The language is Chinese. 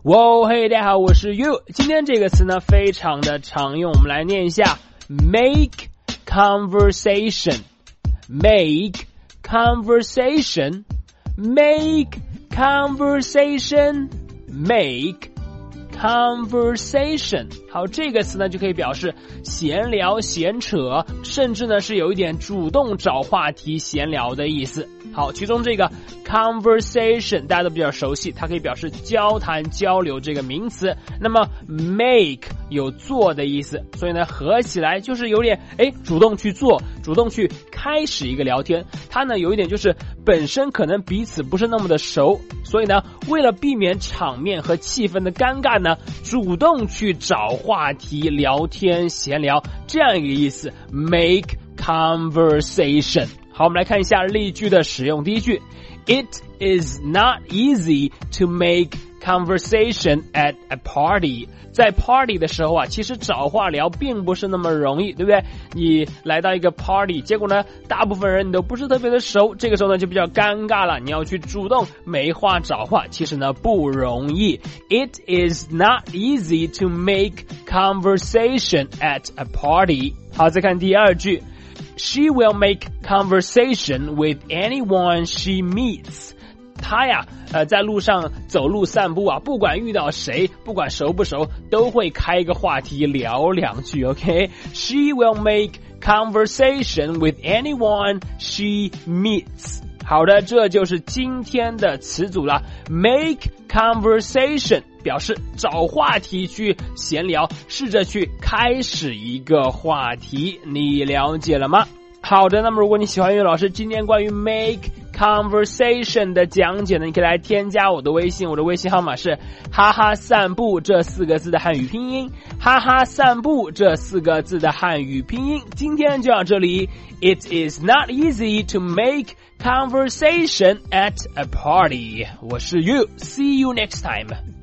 哇嘿，大家好，我是 You。今天这个词呢非常的常用，我们来念一下 make conversation make conversation make conversation make conversation。 好，这个词呢就可以表示闲聊闲扯，甚至呢是有一点主动找话题闲聊的意思。好，其中这个 conversation 大家都比较熟悉，它可以表示交谈交流这个名词，那么 make 有做的意思，所以呢合起来就是有点主动去做，主动去开始一个聊天。它呢有一点就是本身可能彼此不是那么的熟，所以呢为了避免场面和气氛的尴尬呢，主动去找话题聊天闲聊，这样一个意思 make conversation。 好，我们来看一下例句的使用。第一句 It is not easy to make conversation at a party。 在 party 的时候啊，其实找话聊并不是那么容易，对不对？你来到一个 party， 结果呢大部分人你都不是特别的熟，这个时候呢就比较尴尬了，你要去主动没话找话，其实呢不容易。 It is not easy to make conversation at a party。 好，再看第二句She will make conversation with anyone she meets。 她呀在路上走路散步啊，不管遇到谁，不管熟不熟，都会开一个话题聊两句。 OK， She will make conversation with anyone she meets。 好的，这就是今天的词组了。 Make conversation 表示找话题去闲聊，试着去开始一个话题，你了解了吗？好的，那么如果你喜欢岳老师今天关于 make conversation 的讲解呢，你可以来添加我的微信，我的微信号码是哈哈散步这4个字的汉语拼音，哈哈散步这4个字的汉语拼音。今天就到这里。 It is not easy to make conversation at a party。 我是 You， see you next time。